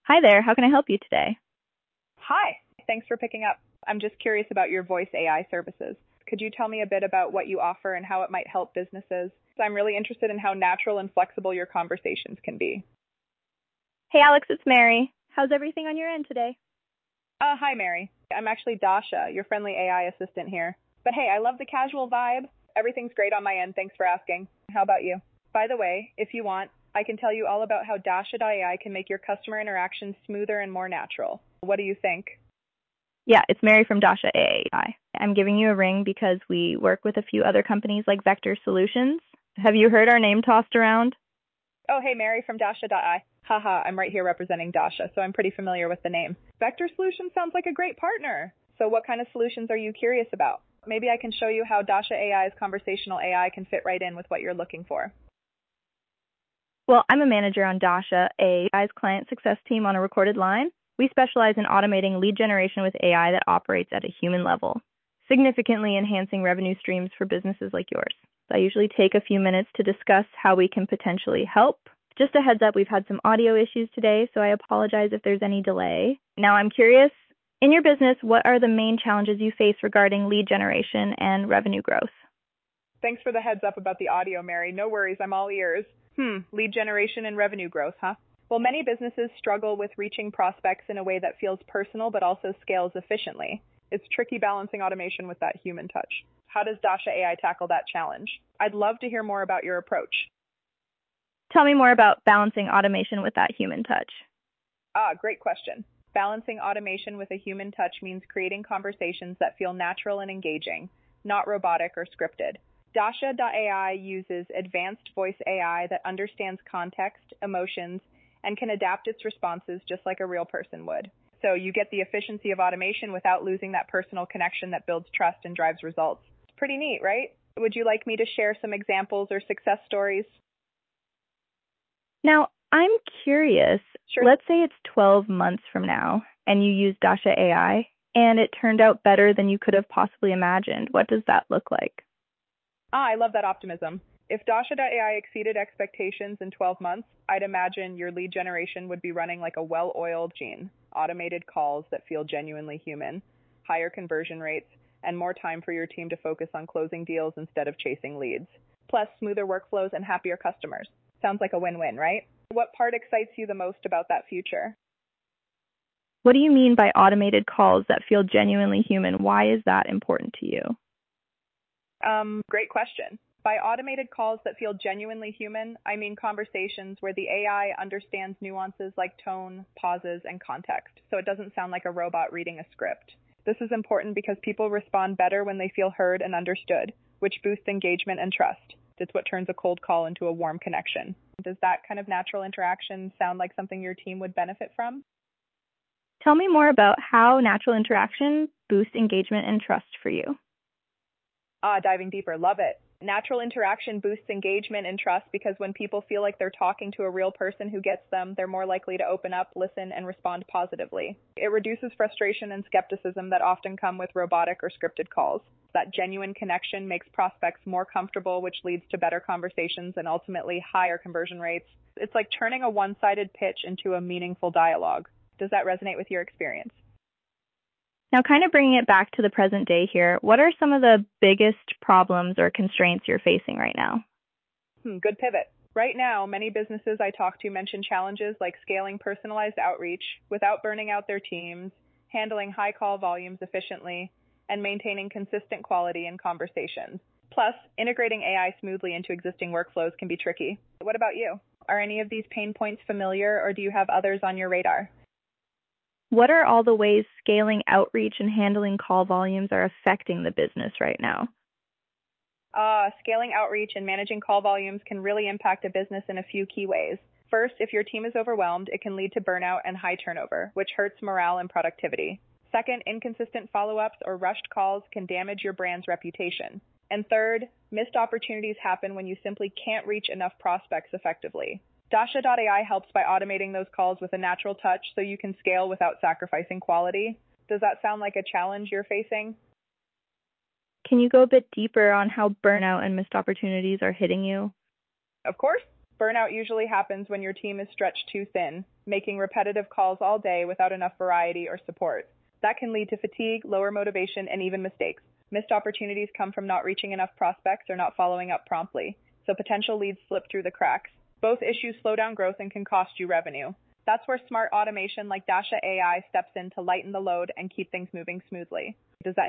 Hi there, how can I help you today? Hi, thanks for picking up. I'm just curious about your voice AI services. Could you tell me a bit about what you offer and how it might help businesses? I'm really interested in how natural and flexible your conversations can be. Hey Alex, it's Mary. How's everything on your end today? Hi, Mary. I'm actually Dasha, your friendly AI assistant here. But hey, I love the casual vibe. Everything's great on my end. Thanks for asking. How about you? By the way, if you want, I can tell you all about how Dasha.ai can make your customer interactions smoother and more natural. What do you think? Yeah, it's Mary from Dasha AI. I'm giving you a ring because we work with a few other companies like Vector Solutions. Have you heard our name tossed around? Oh, hey, Mary from Dasha.ai. Haha, I'm right here representing Dasha, so I'm pretty familiar with the name. Vector Solutions sounds like a great partner. So what kind of solutions are you curious about? Maybe I can show you how Dasha AI's conversational AI can fit right in with what you're looking for. Well, I'm a manager on Dasha AI's client success team on a recorded line. We specialize in automating lead generation with AI that operates at a human level, significantly enhancing revenue streams for businesses like yours. I usually take a few minutes to discuss how we can potentially help. Just a heads up, we've had some audio issues today, so I apologize if there's any delay. Now I'm curious, in your business, what are the main challenges you face regarding lead generation and revenue growth? Thanks for the heads up about the audio, Mary. No worries, I'm all ears. Lead generation and revenue growth, huh? Well, many businesses struggle with reaching prospects in a way that feels personal but also scales efficiently. It's tricky balancing automation with that human touch. How does Dasha AI tackle that challenge? I'd love to hear more about your approach. Tell me more about balancing automation with that human touch. Great question. Balancing automation with a human touch means creating conversations that feel natural and engaging, not robotic or scripted. Dasha.ai uses advanced voice AI that understands context, emotions, and can adapt its responses just like a real person would. So you get the efficiency of automation without losing that personal connection that builds trust and drives results. It's pretty neat, right? Would you like me to share some examples or success stories? Now, I'm curious. Sure. Let's say it's 12 months from now and you use Dasha AI and it turned out better than you could have possibly imagined. What does that look like? I love that optimism. If Dasha.ai exceeded expectations in 12 months, I'd imagine your lead generation would be running like a well-oiled machine. Automated calls that feel genuinely human, higher conversion rates, and more time for your team to focus on closing deals instead of chasing leads. Plus, smoother workflows and happier customers. Sounds like a win-win, right? What part excites you the most about that future? What do you mean by automated calls that feel genuinely human? Why is that important to you? Great question. By automated calls that feel genuinely human, I mean conversations where the AI understands nuances like tone, pauses, and context, so it doesn't sound like a robot reading a script. This is important because people respond better when they feel heard and understood, which boosts engagement and trust. It's what turns a cold call into a warm connection. Does that kind of natural interaction sound like something your team would benefit from? Tell me more about how natural interaction boosts engagement and trust for you. Diving deeper, love it. Natural interaction boosts engagement and trust because when people feel like they're talking to a real person who gets them, they're more likely to open up, listen, and respond positively. It reduces frustration and skepticism that often come with robotic or scripted calls. That genuine connection makes prospects more comfortable, which leads to better conversations and ultimately higher conversion rates. It's like turning a one-sided pitch into a meaningful dialogue. Does that resonate with your experience? Now, kind of bringing it back to the present day here, what are some of the biggest problems or constraints you're facing right now? Good pivot. Right now, many businesses I talk to mention challenges like scaling personalized outreach without burning out their teams, handling high call volumes efficiently, and maintaining consistent quality in conversations. Plus, integrating AI smoothly into existing workflows can be tricky. What about you? Are any of these pain points familiar, or do you have others on your radar? What are all the ways scaling outreach and handling call volumes are affecting the business right now? Scaling outreach and managing call volumes can really impact a business in a few key ways. First, if your team is overwhelmed, it can lead to burnout and high turnover, which hurts morale and productivity. Second, inconsistent follow-ups or rushed calls can damage your brand's reputation. And third, missed opportunities happen when you simply can't reach enough prospects effectively. Dasha.ai helps by automating those calls with a natural touch so you can scale without sacrificing quality. Does that sound like a challenge you're facing? Can you go a bit deeper on how burnout and missed opportunities are hitting you? Of course. Burnout usually happens when your team is stretched too thin, making repetitive calls all day without enough variety or support. That can lead to fatigue, lower motivation, and even mistakes. Missed opportunities come from not reaching enough prospects or not following up promptly, so potential leads slip through the cracks. Both issues slow down growth and can cost you revenue. That's where smart automation like Dasha AI steps in to lighten the load and keep things moving smoothly. Does that